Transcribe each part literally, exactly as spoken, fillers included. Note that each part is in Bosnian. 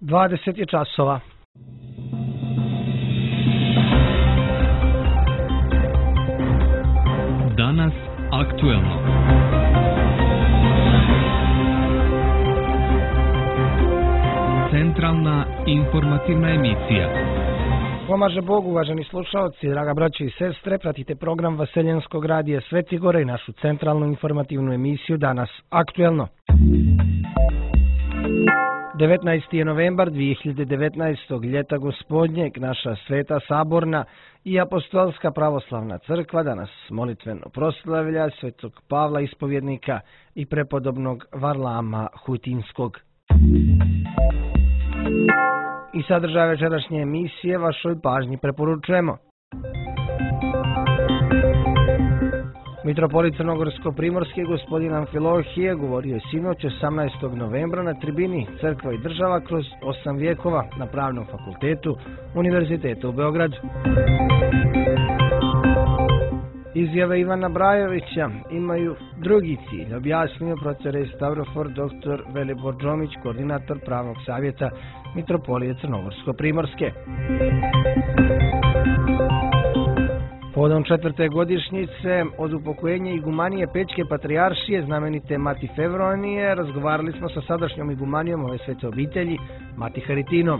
dvadeset je časova. Danas aktuelno. Centralna informativna emisija. Pomaže Bog, uvaženi slušalci, draga braće i sestre, pratite program Vaseljenskog radija Sveti Gore i našu centralnu informativnu emisiju Danas aktuelno. devetnaesti je novembar dvije hiljade devetnaestog. ljeta gospodnjeg, naša Sveta Saborna i Apostolska pravoslavna crkva danas molitveno proslavlja svetog Pavla ispovjednika i prepodobnog Varlama Hutinskog. I sadržaj večerašnje emisije vašoj pažnji preporučujemo. Mitropolit Crnogorsko-Primorski gospodin Amfilohije govorio je sinoć osamnaestog novembra na tribini Crkva i država kroz osam vjekova na Pravnom fakultetu Univerziteta u Beogradu. Izjave Ivana Brajovića imaju drugi cilj, objasnio procer Stavrofor dr. Velibor Džomić, koordinator Pravnog savjeta Mitropolije Crnogorsko-Primorske. Povodom četvrte godišnjice od upokojenja igumanije Pećke patrijaršije znamenite Mati Fevronije razgovarali smo sa sadašnjom igumanijom ove svete obitelji, Mati Haritinom.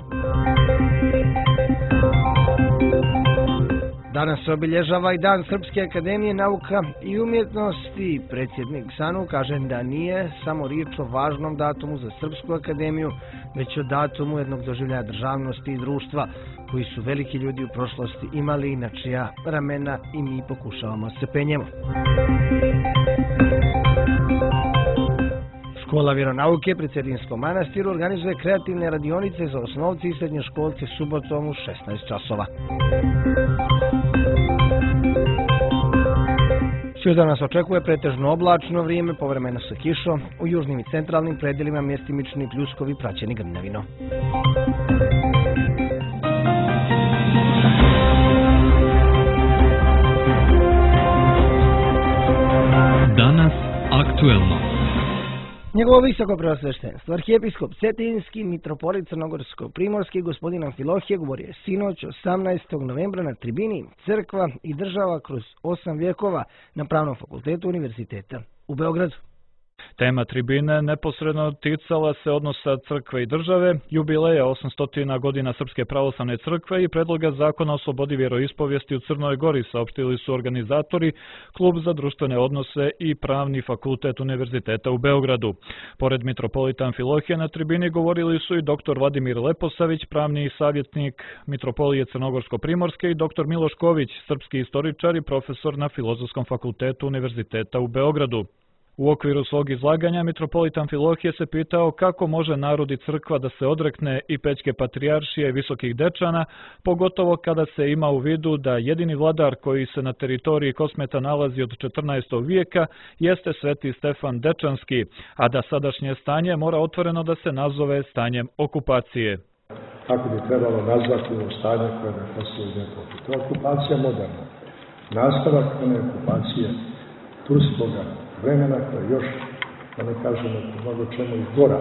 Danas se obilježava i Dan Srpske akademije nauka i umjetnosti. Predsjednik SANU kaže da nije samo riječ o važnom datumu za Srpsku akademiju, već o datumu jednog doživljaja državnosti i društva, koji su veliki ljudi u prošlosti imali i na čija ramena i mi pokušavamo se penjemo. Škola vjeronauke pri Cetinskom manastiru organizuje kreativne radionice za osnovce i srednjoškolce subotom u šesnaest časova. Sutra nas očekuje pretežno oblačno vrijeme, povremeno sa kišom, u južnim i centralnim predjelima mjestimični pljuskovi praćeni grmljavinom. Danas aktuelno. Njegovo visoko preosveštenstvo, arhijepiskop Cetinski, mitropolit Crnogorsko-Primorski, gospodin Amfilohije govorio je sinoć osamnaestog novembra na tribini Crkva i država kroz osam vjekova na Pravnom fakultetu Univerziteta u Beogradu. Tema tribine neposredno ticala se odnosa crkve i države, jubileja osamsto godina Srpske pravoslavne crkve i predloga zakona o slobodi vjeroispovijesti u Crnoj Gori, saopštili su organizatori, Klub za društvene odnose i Pravni fakultet Univerziteta u Beogradu. Pored mitropolita Amfilohije na tribini govorili su i dr. Vladimir Leposavić, pravni savjetnik Mitropolije Crnogorsko-Primorske, i dr. Miloš Ković, srpski istoričar i profesor na Filozofskom fakultetu Univerziteta u Beogradu. U okviru svog izlaganja mitropolit Amfilohije se pitao kako može narod i crkva da se odrekne i Pećke patrijaršije i visokih dečana, pogotovo kada se ima u vidu da jedini vladar koji se na teritoriji Kosmeta nalazi od četrnaestog vijeka jeste sveti Stefan Dečanski, a da sadašnje stanje mora otvoreno da se nazove stanjem okupacije. Kako bi trebalo nazvati ovo stanje koje je na Kosovu i Metohiji? To je okupacija moderna. Nastavak one okupacije turskoga vremena koja još, da ne kažemo, mnogo čemu i gora,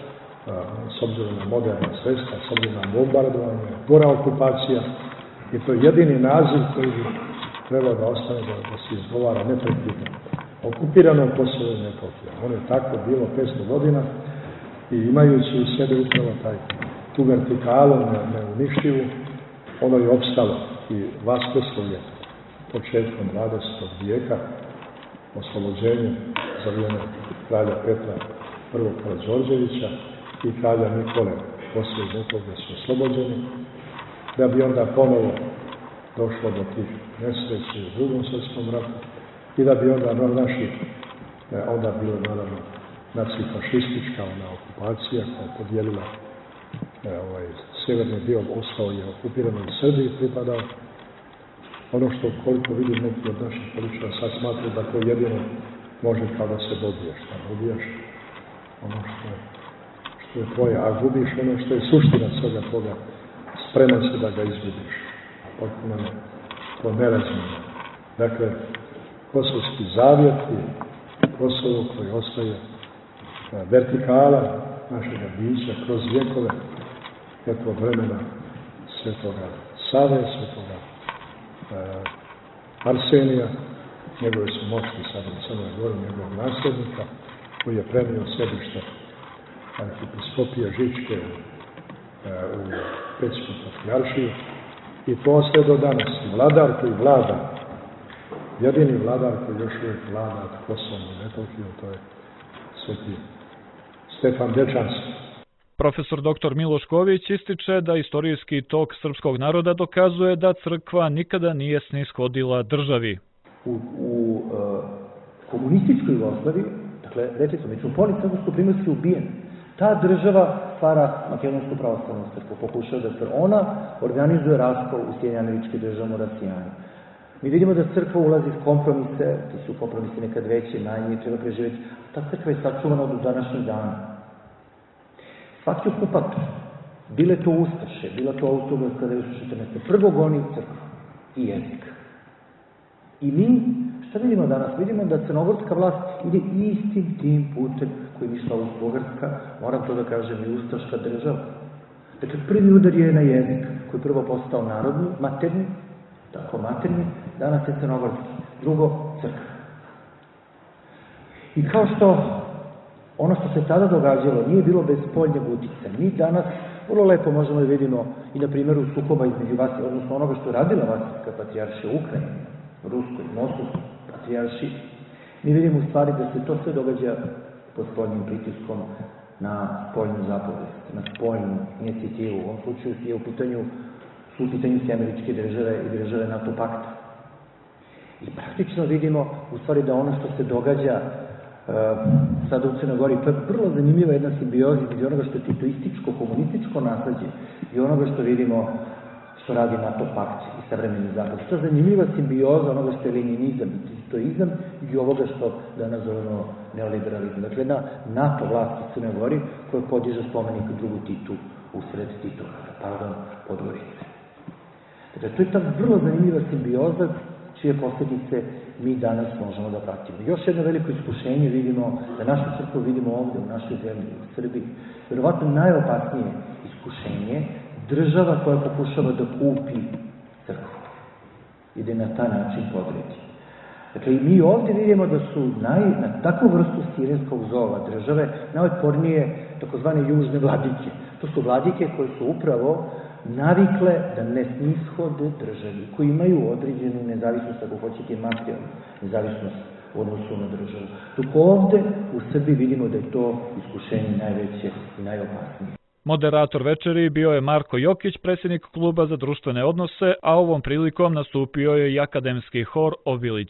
s obzirom na moderna sredstva, s obzirom na bombardovanje, gora okupacija, i to je jedini naziv koji bi trebao da ostane da, da se izgovara neprekidno. Okupirano Kosovo i Metohija. Ono je tako bilo petsto godina i imajući u sebi upravo taj, tu vertikalu neuništivu, ono je opstalo i vaskrslo je početkom dvadesetog vijeka, oslobođenje za vrijeme kralja Petra prvog Karađorđevića i kralja Nikole Kosovo i Metohija su oslobođeni, da bi onda ponovo došlo do tih nesreća u drugom svjetskom ratu i da bi onda no, naši, onda bilo naravno nacifašistička ona okupacija koja je podijelila e, ovaj, sjeverni dio, ostao je okupiran u Srbiji, pripadao. Ono što koliko vidim neki od naših političara sad smatruju da to jedino može kao da se dobiješ, da dobijaš ono što je, što je tvoje, a gubiš ono što je suština svega toga, spreman se da ga izgubiš. Potpuno ne, to nerazumno. Dakle, Kosovski zavjet i Kosovo koji ostaje vertikala našega bića kroz vjekove eto od vremena svetoga Save, svetoga e, Arsenija, njegove su moćni sada u Crnoj Gori, njegovog nasljednika, koji je prenio sedište arhipiskopije Žičke e, u Pećku patrijaršiju, i to sve do danas. Vladar koji vlada, jedini vladar koji još uvijek vlada nad Kosovom i Metohijom, to je sveti Stefan Dečanski. Profesor doktor Miloš Ković ističe da istorijski tok srpskog naroda dokazuje da crkva nikada nije snishodila državi. U, u uh, komunističkoj Jugoslaviji, dakle, rekli smo, mitropolit Crnogorsko-primorski ubijen. Ta država stvara Makedonsku pravoslavnu crkvu, pokušava da se ona organizuje raskol u Sjedinjene Američke Države Morasijani. Mi vidimo da crkva ulazi s kompromise, ti su kompromise nekad veće, manje, treba preživjeti. Ta crkva je sačuvana do današnjeg dana. Svaki okupator, bile to Ustaše, bila to Austro-Ugarska devetsto četrnaeste. Prvo goni crkvu i jezik. I mi, šta vidimo danas? Vidimo da crnogorska vlast ide istim tim putem kojim išla Austro-Ugarska, moram to da kažem, i ustaška država. Dakle, prvi udar je na jezik, koji je prvo postao narodni, materni, tako materni, danas je crnogorski. Drugo, crkva. I kao što ono što se tada događalo nije bilo bez spoljnjeg uticaja. Mi danas vrlo lepo možemo da vidimo i na primjeru sukoba između vas, odnosno onoga što je radila Vasilevska patrijaršija u Ukrajini, Ruskoj, Moskovskoj patrijaršiji. Mi vidimo u stvari da se to sve događa pod spoljnim pritiskom na spoljnu zapovest, na spoljnu inicijativu. U ovom slučaju je u pitanju, su u pitanju sve američke države i države NATO pakta. I praktično vidimo u stvari da ono što se događa Uh, sada u Crnoj Gori, to je vrlo zanimljiva jedna simbioza između onoga što je titoističko, komunističko naslađe i onoga što vidimo što radi NATO pakt i savremeni zapad. To je zanimljiva simbioza onoga što je leninizam i titoizam i ovoga što danas zovemo neoliberalizam. Dakle, jedna NATO vlast u Crnoj Gori koja podiže spomenik drugu Titu usred Titova, pardon, Podgorice. Dakle, to je ta vrlo zanimljiva simbioza čije posljedice mi danas možemo da pratimo. Još jedno veliko iskušenje vidimo, da našu crkvu vidimo ovdje u našoj zemlji, u Srbiji. Verovatno najopasnije iskušenje, država koja pokušava da kupi crkvu i da je na taj način podredi. Dakle, i mi ovdje vidimo da su naj, na takvu vrstu sirijskog zova države najotpornije takozvane južne vladike. To su vladike koje su upravo navikle da ne snishode državi, koji imaju određenu nezavisnost, ako hoćete i materijalnu nezavisnost u odnosu na državu. Dok ovde u Srbiji vidimo da je to iskušenje najveće i najopasnije. Moderator večeri bio je Marko Jokić, predsjednik Kluba za društvene odnose, a ovom prilikom nastupio je i akademski hor Obilić.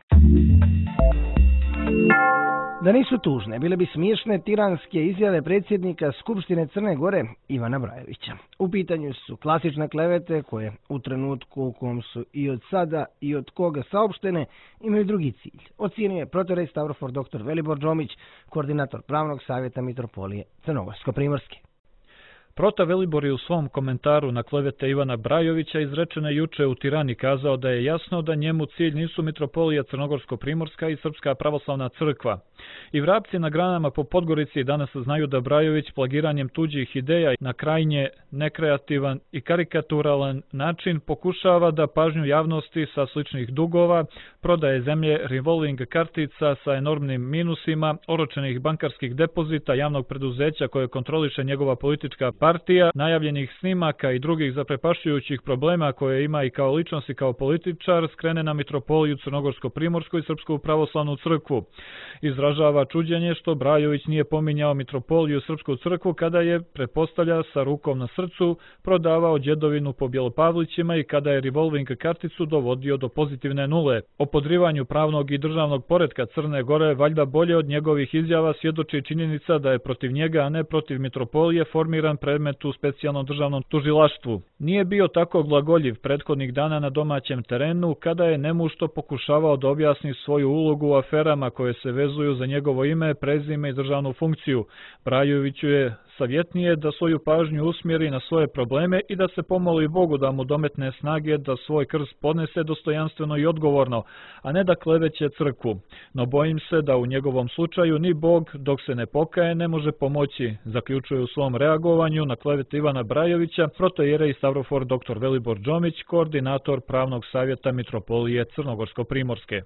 Da nisu tužne, bile bi smiješne tiranske izjave predsjednika Skupštine Crne Gore Ivana Brajovića. U pitanju su klasične klevete koje u trenutku u kom su i od sada i od koga saopštene imaju drugi cilj. Ocijenio je protorej Stavrofor doktor Velibor Džomić, koordinator pravnog savjeta Mitropolije Crnogorsko-primorske. Prota Velibor je u svom komentaru na klevete Ivana Brajovića izrečene juče u Tirani kazao da je jasno da njemu cilj nisu Mitropolija Crnogorsko-primorska i Srpska pravoslavna crkva. I vrapci na granama po Podgorici danas znaju da Brajović plagiranjem tuđih ideja na krajnje nekreativan i karikaturalan način pokušava da pažnju javnosti sa sličnih dugova, prodaje zemlje, revolving kartica sa enormnim minusima, oročenih bankarskih depozita javnog preduzeća koje kontroliše njegova politička partija, najavljenih snimaka i drugih zaprepašćujućih problema koje ima i kao ličnost i kao političar, skrene na Mitropoliju Crnogorsko-primorsku i Srpsku pravoslavnu crkvu. Izražava čuđenje što Brajović nije pominjao Mitropoliju Srpsku crkvu kada je, pretpostavlja, sa rukom na srcu prodavao djedovinu po Bjelopavlićima i kada je revolving karticu dovodio do pozitivne nule. O podrivanju pravnog i državnog poretka Crne Gore valjda bolje od njegovih izjava svjedoči činjenica da je protiv njega, a ne protiv Mitropolije, formiran predmet u specijalnom državnom tužilaštvu. Nije bio tako glagoljiv prethodnih dana na domaćem terenu kada je nemušto pokušavao da objasni svoju ulogu u aferama koje se vezuju za njegovo ime, prezime i državnu funkciju. Brajoviću je najsavjetnije da svoju pažnju usmjeri na svoje probleme i da se pomoli Bogu da mu dometne snage da svoj krst podnese dostojanstveno i odgovorno, a ne da kleveće crkvu. No bojim se da u njegovom slučaju ni Bog, dok se ne pokaje, ne može pomoći, zaključuje u svom reagovanju na klevet Ivana Brajovića protoijerej Stavrofor doktor Velibor Džomić, koordinator Pravnog savjeta Mitropolije Crnogorsko-primorske.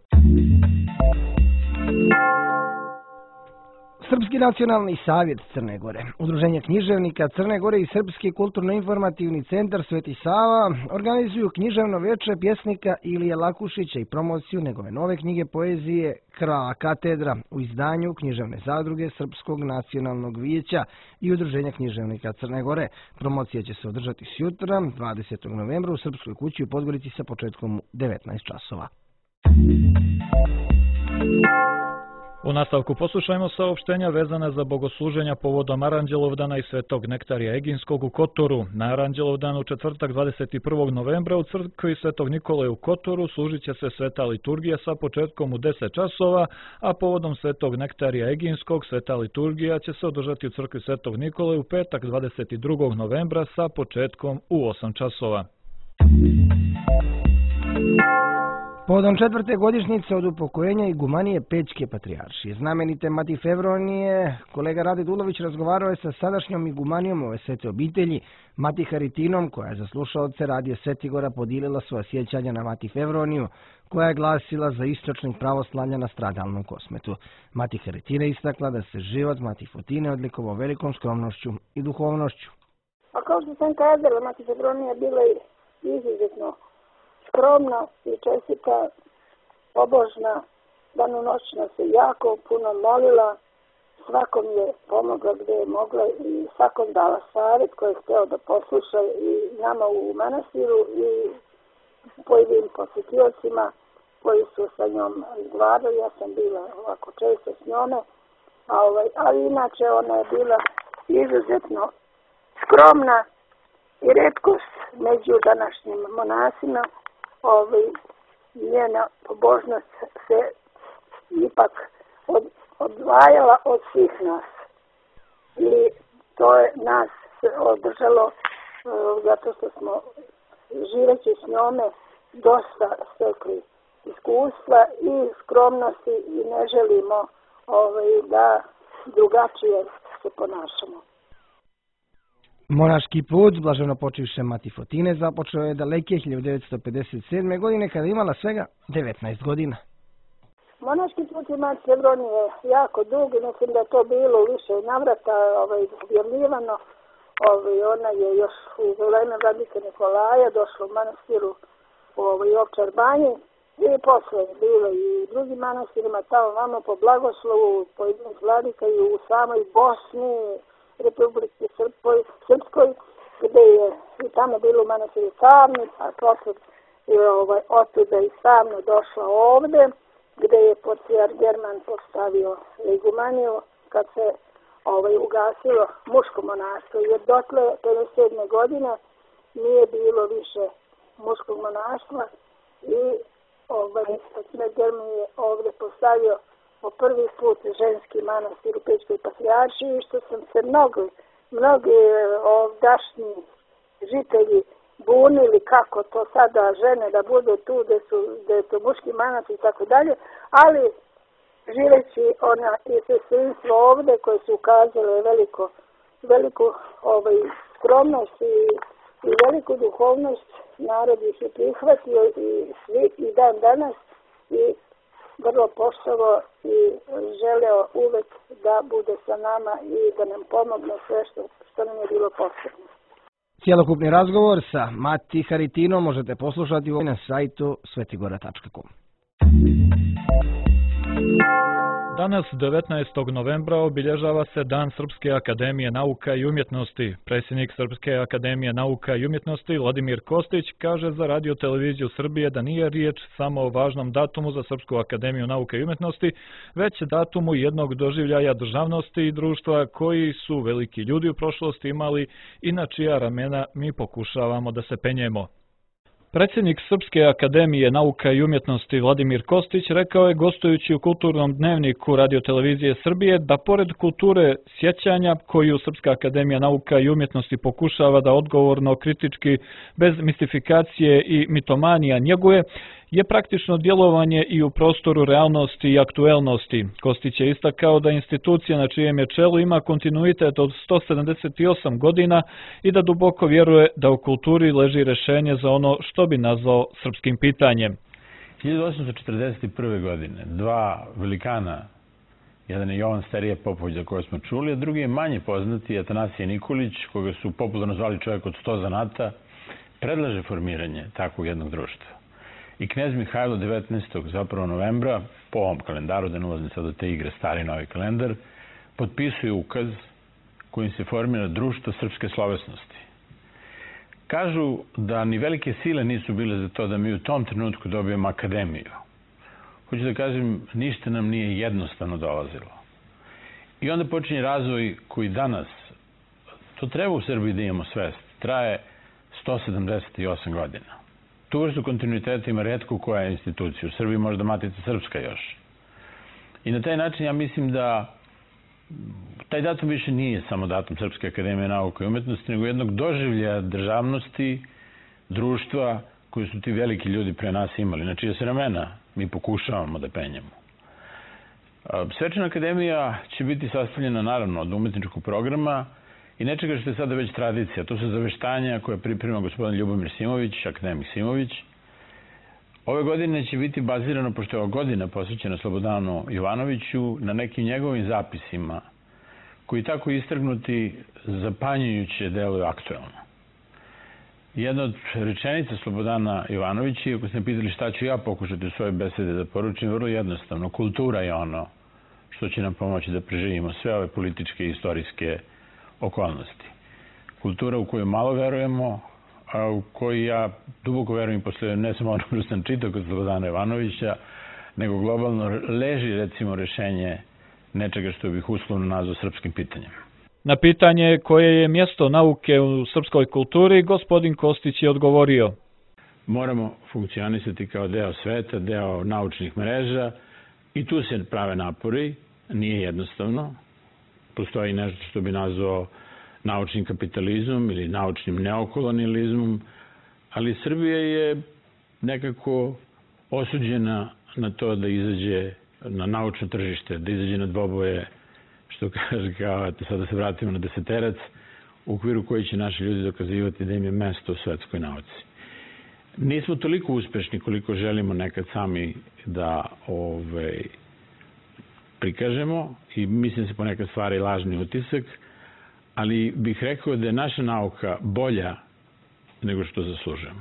Srpski nacionalni savjet Crne Gore, Udruženje književnika Crne Gore i Srpski kulturno-informativni centar Sveti Sava organizuju književno veče pjesnika Ilije Lakušića i promociju njegove nove knjige poezije Krvava katedra u izdanju književne zadruge Srpskog nacionalnog vijeća i Udruženja književnika Crne Gore. Promocija će se održati sutra, dvadesetog novembra, u Srpskoj kući u Podgorici sa početkom u devetnaest časova. U nastavku poslušajmo saopštenja vezane za bogosluženja povodom Aranđelovdana i Svetog Nektarija Eginskog u Kotoru. Na Aranđelovdan u četvrtak dvadeset prvog novembra u crkvi Svetog Nikole u Kotoru služit će se sveta liturgija sa početkom u deset časova, a povodom Svetog Nektarija Eginskog sveta liturgija će se održati u crkvi Svetog Nikole u petak dvadeset drugog novembra sa početkom u osam časova. Povodom četvrte godišnjice od upokojenja igumanije Pećke patrijaršije, znamenite Mati Fevronije, kolega Rade Dulović razgovarao je sa sadašnjom igumanijom ove svete obitelji, Mati Haritinom, koja je za slušaoce radija Svetigora podijelila svoja sjećanja na Mati Fevroniju, koja je glasila za istočnih pravoslavlja na stradalnom Kosmetu. Mati Haritina istakla da se život Mati Fotine odlikovao velikom skromnošću i duhovnošću. A kao što sam kazala, Mati Fevronija bila je izuzetno skromna i čestita, pobožna, danonoćno se jako puno molila, svakom je pomogla gdje je mogla i svakom dala savjet koji je htio da posluša i nama u manastiru i pojedinim posjetiocima koji su sa njom razgovarali. Ja sam bila ovako često s njome, a ovaj, ali inače ona je bila izuzetno skromna i retkost među današnjim monasima. Ovaj, njena pobožnost se ipak od, odvajala od svih nas i to je nas održalo uh, zato što smo živeći s njome dosta stekli iskustva i skromnosti i ne želimo ovaj, da drugačije se ponašamo. Monaški put blaženopočivše Mati Fotine započeo je daleke hiljadu devetsto pedeset sedme. godine kada je imala svega devetnaest godina. Monaški put je Mati Fevronije jako dug i mislim da je to bilo više navrata ovaj, objavljivano. Ovaj, ona je još u vreme vladike Nikolaja došla u manastiru u ovaj, Ovčar banji i posle je bilo i u drugim manastirima tamo vamo po blagoslovu pojedinih vladika i u samoj Bosni, Republike Srpskoj, Srpskoj, gdje je i tamo bilo u manastiru Savni, a posle je ovaj, otuda i Savno došla ovdje, gdje je patrijar German postavio igumaniju kad se ovaj, ugasilo muško monarstvo, jer dotle pedeset sedme. godine nije bilo više muškog monarstva i ovaj, patrijar German je ovdje postavio po prvi put ženski manastir u Pećkoj patrijaršiji, što sam se mnogi, mnogi ovdašnji žitelji bunili kako to sada žene da budu tu, da su, da je to muški manastir i tako dalje, ali živeći ona i sestrinstvo ovdje koje su ukazale veliko, veliku ovaj, skromnost i, i veliku duhovnost, narod ih je prihvatio i svi i dan danas i vrlo poštovo i želeo uvek da bude sa nama i da nam pomogne sve što, što nam je bilo potrebno. Cijelokupni razgovor sa Mati Haritinom možete poslušati na sajtu svetigora tačka com. Danas, devetnaestog novembra, obilježava se Dan Srpske akademije nauka i umjetnosti. Predsjednik Srpske akademije nauka i umjetnosti Vladimir Kostić kaže za Radio televiziju Srbije da nije riječ samo o važnom datumu za Srpsku akademiju nauka i umjetnosti, već datumu jednog doživljaja državnosti i društva koji su veliki ljudi u prošlosti imali i na čija ramena mi pokušavamo da se penjemo. Predsjednik Srpske akademije nauka i umjetnosti Vladimir Kostić rekao je gostujući u kulturnom dnevniku radiotelevizije Srbije da pored kulture sjećanja koju Srpska akademija nauka i umjetnosti pokušava da odgovorno, kritički, bez mistifikacije i mitomanija njeguje, je praktično djelovanje i u prostoru realnosti i aktuelnosti. Kostić je istakao da institucija na čijem je čelu ima kontinuitet od sto sedamdeset osam godina i da duboko vjeruje da u kulturi leži rješenje za ono što bi nazvao srpskim pitanjem. hiljadu osamsto četrdeset prve. godine dva velikana, jedan je Jovan Sterije Popović za koje smo čuli, a drugi je manje poznati, Atanasije Nikolić, koga su popularno zvali čovjek od sto zanata, predlaže formiranje takvog jednog društva. I knez Mihajlo devetnaestog zapravo novembra, po ovom kalendaru, da ne ulazim sad do te igre, stari novi kalendar, potpisuje ukaz kojim se formira društvo srpske slovesnosti. Kažu da ni velike sile nisu bile za to da mi u tom trenutku dobijemo akademiju. Hoću da kažem, ništa nam nije jednostavno dolazilo. I onda počinje razvoj koji danas, to treba u Srbiji da imamo svest, traje sto sedamdeset osam godina. Tu vrstu kontinuiteta ima retko koja je institucija. U Srbiji možda Matica Srpska još. I na taj način ja mislim da taj datum više nije samo datum Srpske akademije nauka i umjetnosti, nego jednog doživlja državnosti, društva koje su ti veliki ljudi pre nas imali, na čije se ramena mi pokušavamo da penjemo. Svečana akademija će biti sastavljena naravno od umetničkog programa i nečega što je sada već tradicija. To su zaveštanja koje priprema gospodin Ljubomir Simović, akademik Simović. Ove godine će biti bazirano, pošto je ova godina posvećena Slobodanu Jovanoviću, na nekim njegovim zapisima, koji tako istrgnuti zapanjujuće deluju aktuelno. Jedna od rečenica Slobodana Jovanovića, ako ste me pitali šta ću ja pokušati u svojoj besede da poručim, vrlo jednostavno. Kultura je ono što će nam pomoći da preživimo sve ove političke i istorijske okolnosti. Kultura u koju malo verujemo, a u koju ja duboko verujem posle ne samo ono što sam čitao kod Slobodana Jovanovića, nego globalno leži recimo rešenje nečega što bih uslovno nazvao srpskim pitanjem. Na pitanje koje je mjesto nauke u srpskoj kulturi, gospodin Kostić je odgovorio: moramo funkcionisati kao deo sveta, deo naučnih mreža i tu se prave napori, nije jednostavno. Postoji nešto što bi nazvao naučnim kapitalizmom ili naučnim neokolonijalizmom, ali Srbija je nekako osuđena na to da izađe na naučno tržište, da izađe na dvoboje, što kaže kao, sada se vratimo na deseterac, u okviru koji će naši ljudi dokazivati da im je mesto u svetskoj nauci. Nismo toliko uspešni koliko želimo nekad sami da ovaj, prikažemo i mislim se ponekad stvari lažni utisak, ali bih rekao da je naša nauka bolja nego što zaslužujemo.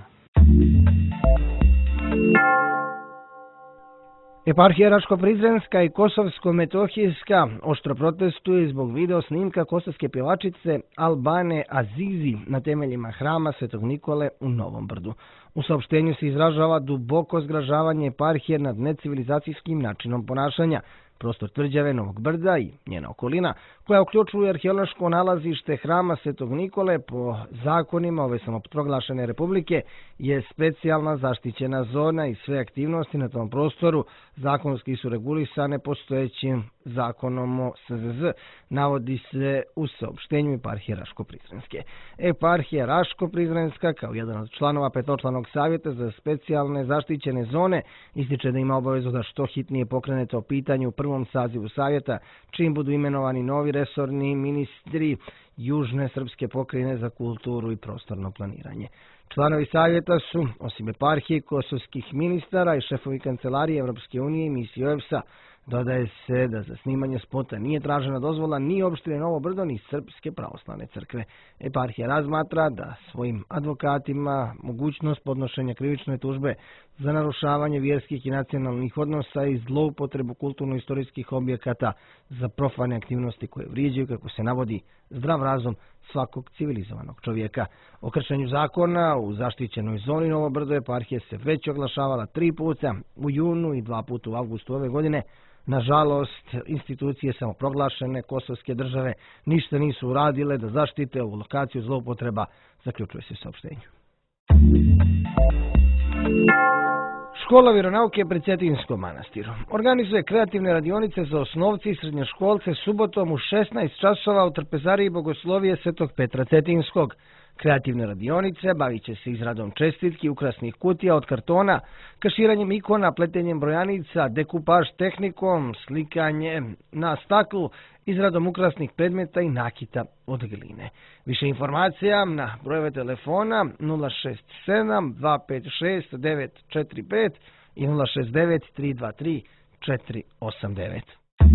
Eparhija Raško-Prizrenska i Kosovsko-Metohijska oštro protestuju zbog video snimka kosovske pjevačice Albane Azizi na temeljima hrama Svetog Nikole u Novom Brdu. U saopštenju se izražava duboko zgražavanje eparhije nad necivilizacijskim načinom ponašanja. Prostor tvrđave Novog Brda i njena okolina, koja uključuje arheološko nalazište hrama Svetog Nikole po zakonima ove samoproglašene republike, je specijalna zaštićena zona i sve aktivnosti na tom prostoru zakonski su regulisane postojećim zakonom o S Z Z, navodi se u saopštenju Eparhije Raško-Prizrenske. Eparhija Raško-Prizrenska, kao jedan od članova petočlanog savjeta za specijalne zaštićene zone, ističe da ima obavezu da što hitnije pokrene to pitanje u prvom sazivu savjeta, čim budu imenovani novi resorni ministri Južne srpske pokrajine za kulturu i prostorno planiranje. Članovi savjeta su, osim eparhije, kosovskih ministara i šefovi kancelarije Evropske unije i misije O E B S A. Dodaje se da za snimanje spota nije tražena dozvola ni opštine Novo Brdo ni Srpske pravoslavne crkve. Eparhija razmatra da svojim advokatima mogućnost podnošenja krivične tužbe za narušavanje vjerskih i nacionalnih odnosa i zloupotrebu kulturno-istorijskih objekata za profane aktivnosti koje vrijeđaju, kako se navodi, zdrav razum svakog civilizovanog čovjeka. O kršenju zakona u zaštićenoj zoni Novo Brdo eparhije se već oglašavala tri puta u junu i dva puta u avgustu ove godine. Nažalost, institucije samoproglašene kosovske države ništa nisu uradile da zaštite ovu lokaciju zloupotreba, zaključuje se saopštenju. Škola vjeronauke pri Cetinskom manastiru organizuje kreativne radionice za osnovce i srednjoškolce subotom u šesnaest časova u trpezariji Bogoslovije Svetog Petra Cetinskog. Kreativne radionice bavit će se izradom čestitki, ukrasnih kutija od kartona, kaširanjem ikona, pletenjem brojanica, dekupaž tehnikom, slikanje na staklu, izradom ukrasnih predmeta i nakita od gline. Više informacija na brojeve telefona nula šest sedam dva pet šest devet četiri pet i nula šest devet tri dva tri četiri osam devet.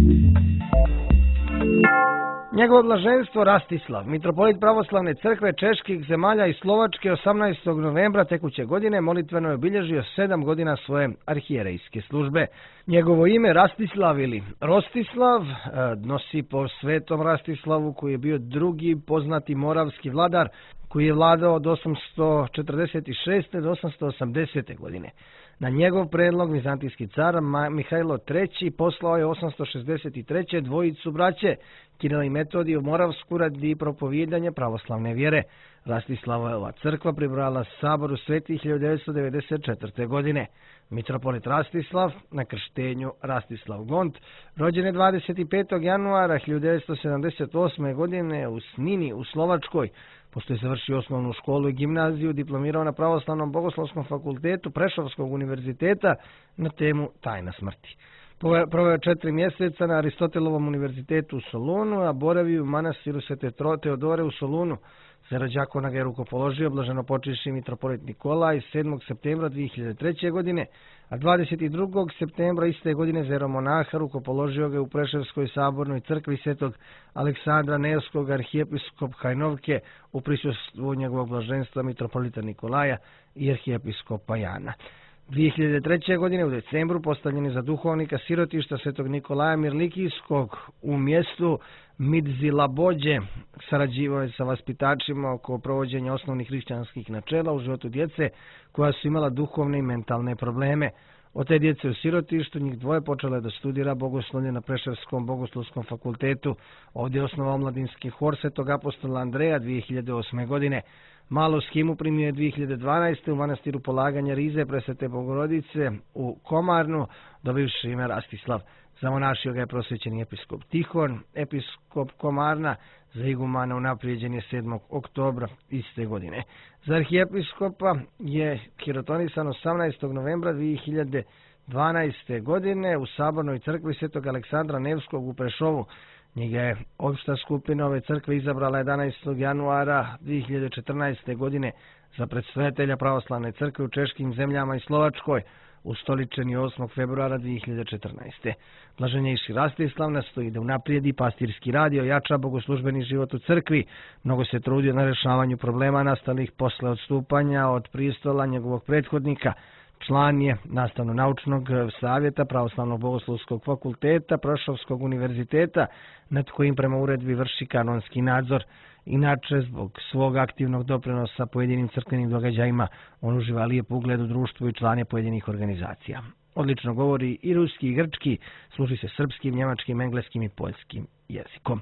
Njegovo blaženstvo Rastislav, mitropolit pravoslavne crkve čeških zemalja i Slovačke, osamnaestog novembra tekuće godine molitveno je obilježio sedam godina svoje arhijerejske službe. Njegovo ime Rastislav ili Rostislav nosi po svetom Rastislavu, koji je bio drugi poznati moravski vladar koji je vladao od osamsto četrdeset šeste do osamsto osamdesete godine. Na njegov predlog vizantijski car Mihajlo treći poslao je osamsto šezdeset treće dvojicu braće Kirila i Metodija u Moravsku radi propovijedanja pravoslavne vjere. Rastislavova crkva pribrala saboru svetih hiljadu devetsto devedeset četvrte. godine. Mitropolit Rastislav na krštenju Rastislav Gont rođen je dvadeset petog januara hiljadu devetsto sedamdeset osme. godine u Snini u Slovačkoj. Pošto je završio osnovnu školu i gimnaziju, diplomirao na Pravoslavnom bogoslovskom fakultetu Prešovskog univerziteta na temu tajna smrti. Proveo četiri mjeseca na Aristotelovom univerzitetu u Solunu, a boravio u manastiru Svete Teodore u Solunu. Za rođakona ga je rukopoložio blaženopočivši mitropolit Nikolaj sedmog septembra dvije hiljade treće. godine, a dvadeset drugog septembra iste godine za jeromonaha rukopoložio ga je u Preševskoj sabornoj crkvi Svetog Aleksandra Nevskog arhijepiskop Hajnovke u prisustvu njegovog blaženstva mitropolita Nikolaja i arhijepiskopa Jana. dvije hiljade treće. godine u decembru postavljen je za duhovnika sirotišta Svetog Nikolaja Mirlikijskog u mjestu Midzilabođe. Sarađivao je sa vaspitačima oko provođenja osnovnih hrišćanskih načela u životu djece koja su imala duhovne i mentalne probleme. Od te djece u sirotištu njih dvoje počelo je da studira bogoslovlje na Preševskom bogoslovskom fakultetu. Ovdje je osnovao omladinski hor Svetog apostola Andreja dvije hiljade osme. godine. Malu skimu primio je dvije hiljade dvanaeste. u manastiru polaganja rize Presvete Bogorodice u Komarnu, dobivši ime Rastislav. Zamonašio ga je prosvećeni episkop Tihon, episkop Komarna. Za igumana unaprijeđen je sedmog oktobra iste godine. Za arhijepiskopa je hirotonisan osamnaestog novembra dvije hiljade dvanaeste. godine u sabornoj crkvi Svetog Aleksandra Nevskog u Prešovu. Njega je opšta skupina ove crkve izabrala jedanaestog januara dvije hiljade četrnaeste. godine za predstojatelja pravoslavne crkve u češkim zemljama i Slovačkoj, ustoličen je osmog februara dvije hiljade četrnaeste. Blaženjejši Rastislav nastoji da unaprijedi pastirski rad i ojača bogoslužbeni život u crkvi. Mnogo se trudio na rješavanju problema nastalih posle odstupanja od prijestola njegovog prethodnika. Član je nastavno-naučnog savjeta Pravoslavnog bogoslovskog fakulteta Prešovskog univerziteta, nad kojim prema uredbi vrši kanonski nadzor. Inače, zbog svog aktivnog doprinosa pojedinim crkvenim događajima, on uživa lijep ugled u društvu i član je pojedinih organizacija. Odlično govori i ruski i grčki, služi se srpskim, njemačkim, engleskim i poljskim jezikom.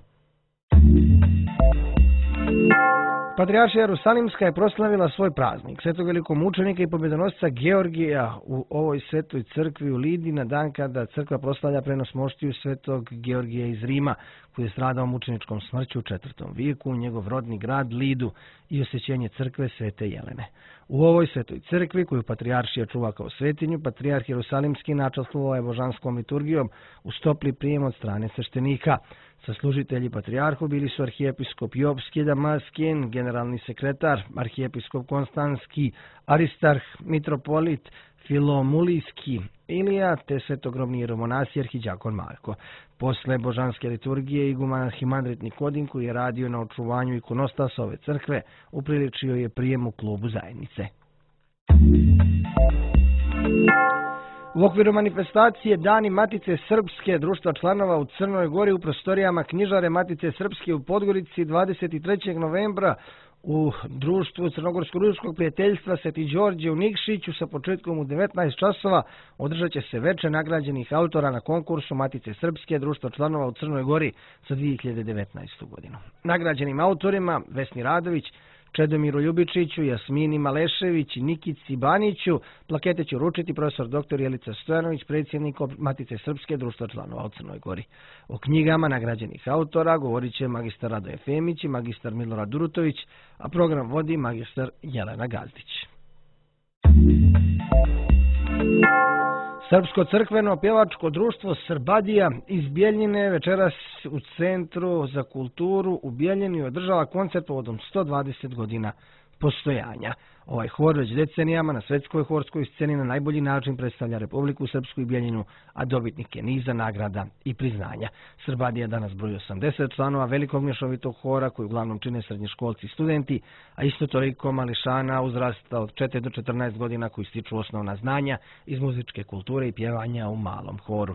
Patrijaršija Jerusalimska je proslavila svoj praznik svetog velikomučenika i pobjedonosca Georgija u ovoj svetoj crkvi u Lidi na dan kada crkva proslavlja prenos moštiju svetog Georgija iz Rima, koji je stradao mučeničkom smrću u četvrtom vijeku u njegov rodni grad Lidu i osvećenje crkve Svete Jelene. U ovoj svetoj crkvi, koju patrijaršija čuva kao svetinju, patrijarh Jerusalimski načastvovao je božanskom liturgijom uz topli prijem od strane sveštenika. Saslužitelji patrijarhu bili su arhijepiskop Jopski Damaskin, generalni sekretar, arhijepiskop Konstanski, Aristarh, mitropolit Filomulijski Ilija, te svetogrobni jeromonasi arhidjakon Marko. Posle božanske liturgije iguman arhimandrit Nikodin, koji je radio na očuvanju ikonostasa ove crkve, upriličio je prijem u klubu zajednice. U okviru manifestacije Dani Matice Srpske društva članova u Crnoj Gori u prostorijama knjižare Matice Srpske u Podgorici dvadeset trećeg novembra u društvu Crnogorsko-ruskog prijateljstva Sveti Đorđe u Nikšiću sa početkom u devetnaest časova održat će se veče nagrađenih autora na konkursu Matice Srpske društva članova u Crnoj Gori za dvije hiljade devetnaestu. godinu. Nagrađenim autorima Vesni Radović, Čedomiru Ljubičiću, Jasmini Malešević, Nikici Baniću. Plakete će uručiti profesor doktor Jelica Stojanović, predsjednik Matice Srpske, društva članova u Crnoj Gori. O knjigama nagrađenih autora govorit će magistar Radoje Femić i magistar Milorad Durutović, a program vodi magistar Jelena Gazdić. Srpsko crkveno pjevačko društvo Srbadija iz Bjeljine večeras u Centru za kulturu u Bjeljini održava koncert povodom sto dvadeset godina postojanja. Ovaj hor već decenijama na svetskoj horskoj sceni na najbolji način predstavlja Republiku Srpsku i Bjeljinu, a dobitnik je niza nagrada i priznanja. Srbadija danas broji osamdeset članova velikog mješovitog hora koji uglavnom čine srednjoškolci i studenti, a isto toliko mališana uzrasta od četiri do četrnaest godina koji stiču osnovna znanja iz muzičke kulture i pjevanja u malom horu.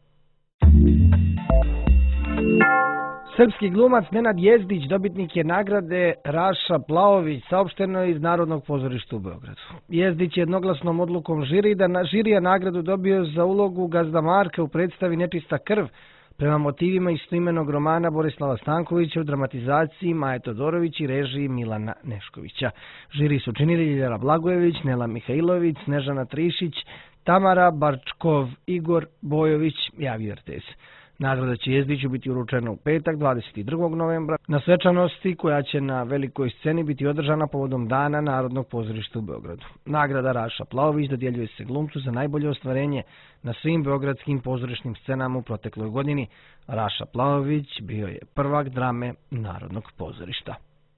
Srpski glumac Nenad Jezdić dobitnik je nagrade Raša Plaović, saopšteno iz Narodnog pozorišta u Beogradu. Jezdić je jednoglasnom odlukom žiri da na žirija nagradu dobio za ulogu gazda Marka u predstavi Nečista krv prema motivima istoimenog romana Borislava Stankovića u dramatizaciji Maje Todorović i režiji Milana Neškovića. Žiri su činili Ljiljana Blagojević, Nela Mihajlović, Snežana Trišić, Tamara Barčkov, Igor Bojović, javio R T S. Nagrada će Jezdiću biti uručena u petak, dvadeset drugog novembra, na svečanosti koja će na velikoj sceni biti održana povodom Dana Narodnog pozorišta u Beogradu. Nagrada Raša Plaović dodjeljuje se glumcu za najbolje ostvarenje na svim beogradskim pozorišnim scenama u protekloj godini. Raša Plaović bio je prvak drame Narodnog pozorišta.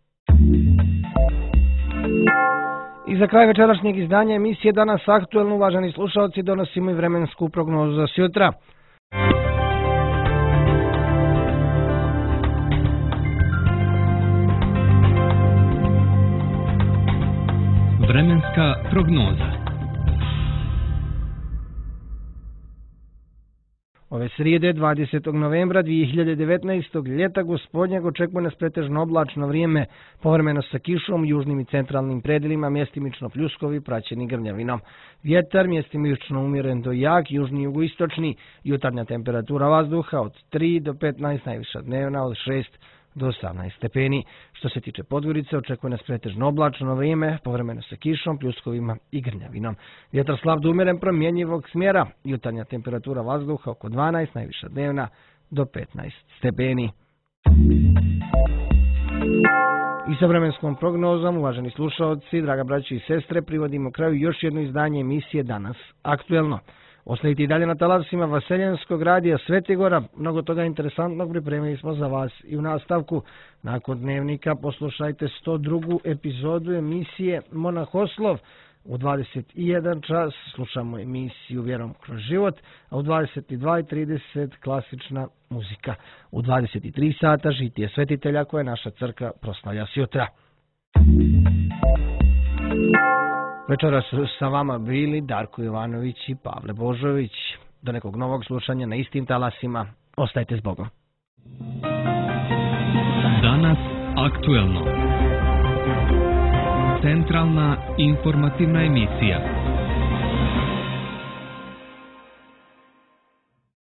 I za kraj večerašnjeg izdanja emisije Danas aktuelno, uvaženi slušalci, donosimo i vremensku prognozu za sutra. Vremenska prognoza. Ove srijede, dvadesetog novembra dvije hiljade devetnaestog. ljeta gospodnjeg očekuje nas pretežno oblačno vrijeme, povremeno sa kišom u južnim i centralnim predelima, mjestimično pljuskovi praćeni grmljavinom. Vjetar mjestimično umjeren do jak, južni jugoistočni, jutarnja temperatura vazduha od tri do petnaest, najviša dnevna od šest do osamnaest stepeni. Što se tiče Podgorice, očekuje nas pretežno oblačno vrijeme, povremeno sa kišom, pljuskovima i grmljavinom. Vjetar slab do umjeren promjenjivog smjera, jutarnja temperatura vazduha oko dvanaest, najviša dnevna do petnaest stepeni. I sa vremenskom prognozom, uvaženi slušalci, draga braći i sestre, privodimo kraju još jedno izdanje emisije Danas aktuelno. Ostanite i dalje na talasima Vaseljenskog radija Svetigora. Mnogo toga interesantnog pripremili smo za vas i u nastavku. Nakon dnevnika poslušajte sto drugu epizodu emisije Monahoslov. U dvadeset jedan čas slušamo emisiju Vjerom kroz život, a u dvadeset dva i trideset klasična muzika. U dvadeset tri sata žitije svetitelja koje naša crkva proslavlja sutra. Večeras su sa vama bili Darko Jovanović i Pavle Božović. Do nekog novog slušanja na istim talasima. Ostajte s Bogom. Danas aktuelno. Centralna informativna emisija.